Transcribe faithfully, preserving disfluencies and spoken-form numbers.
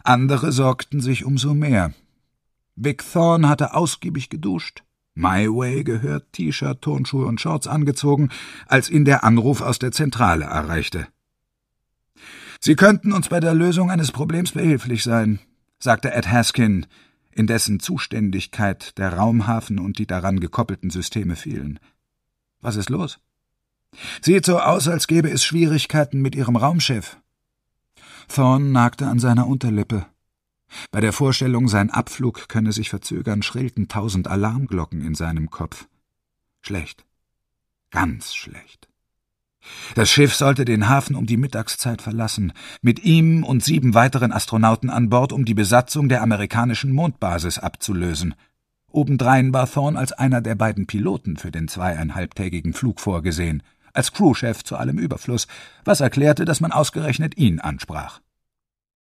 Andere sorgten sich umso mehr. Vic Thorne hatte ausgiebig geduscht, My Way gehört, T-Shirt, Turnschuhe und Shorts angezogen, als ihn der Anruf aus der Zentrale erreichte. »Sie könnten uns bei der Lösung eines Problems behilflich sein«, sagte Ed Haskin, in dessen Zuständigkeit der Raumhafen und die daran gekoppelten Systeme fielen. »Was ist los?« »Sieht so aus, als gäbe es Schwierigkeiten mit Ihrem Raumschiff.« Thorne nagte an seiner Unterlippe. Bei der Vorstellung, sein Abflug könne sich verzögern, schrillten tausend Alarmglocken in seinem Kopf. Schlecht. Ganz schlecht. Das Schiff sollte den Hafen um die Mittagszeit verlassen, mit ihm und sieben weiteren Astronauten an Bord, um die Besatzung der amerikanischen Mondbasis abzulösen. Obendrein war Thorne als einer der beiden Piloten für den zweieinhalbtägigen Flug vorgesehen, als Crewchef zu allem Überfluss, was erklärte, dass man ausgerechnet ihn ansprach.